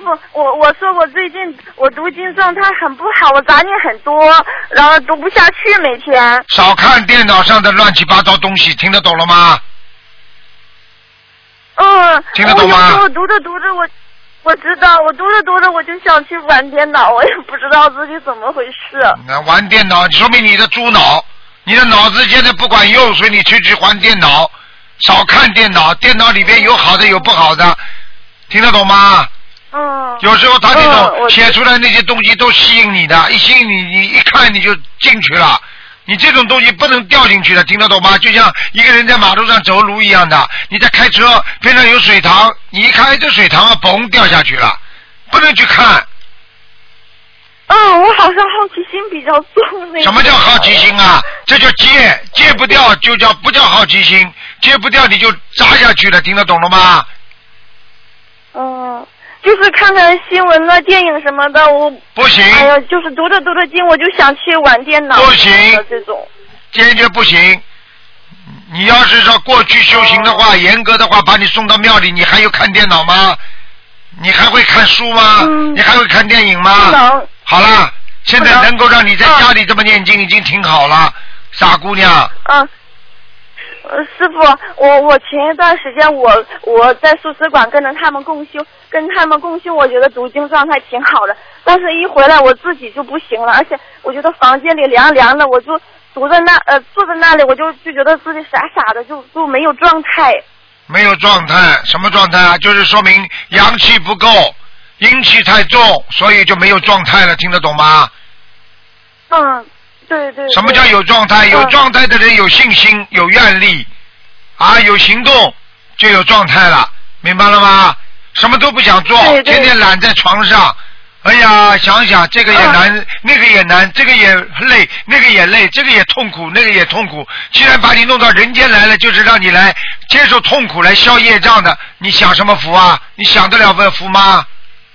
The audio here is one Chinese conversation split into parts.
傅，我说我最近我读经状态很不好，我杂念很多，然后读不下去，每天。 少看电脑上的乱七八糟东西，听得懂了吗？听得懂吗？ 我读着读着我知道，我读着读着我就想去玩电脑，我也不知道自己怎么回事。 那玩电脑说明你的猪脑，你的脑子现在不管用，所以你去玩电脑，少看电脑，电脑里边有好的有不好的，听得懂吗？有时候他这种写出来那些东西都吸引你的，一吸引你一看你就进去了。你这种东西不能掉进去的，听得懂吗？就像一个人在马路上走路一样的，你在开车边上有水塘，你一看这水塘啊，嘣掉下去了，不能去看。 我好像好奇心比较重那个。 什么叫好奇心啊？这叫戒不掉就叫不叫好奇心，戒不掉你就扎下去了，听得懂了吗？ 就是看看新闻了、电影什么的，我不行。 哎呀，就是读着读着经，我就想去玩电脑。 不行， 这种坚决不行。你要是说过去修行的话，严格的话，把你送到庙里，你还有看电脑吗？你还会看书吗？你还会看电影吗？ 不能。 好了，现在能够让你在家里这么念经，已经挺好了，傻姑娘。 师傅，我前一段时间我在素食馆跟他们共修，我觉得读经状态挺好的，但是一回来我自己就不行了，而且我觉得房间里凉凉的，我就坐在那里，我就觉得自己傻傻的，就没有状态。 没有状态，什么状态啊？就是说明阳气不够，阴气太重，所以就没有状态了，听得懂吗？ 对。 什么叫有状态？有状态的人有信心，有愿力，有行动就有状态了，明白了吗？什么都不想做，天天懒在床上，哎呀，想想这个也难，那个也难，这个也累，那个也累，这个也痛苦，那个也痛苦。既然把你弄到人间来了，就是让你来接受痛苦，来消业障的，你想什么福啊？你想得了份福吗？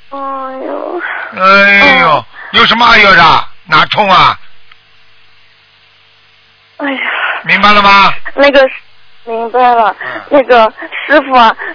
哎呦，有什么哎呦的？哪痛啊？ 哎呀， 明白了吗？ 明白了。那个师傅啊，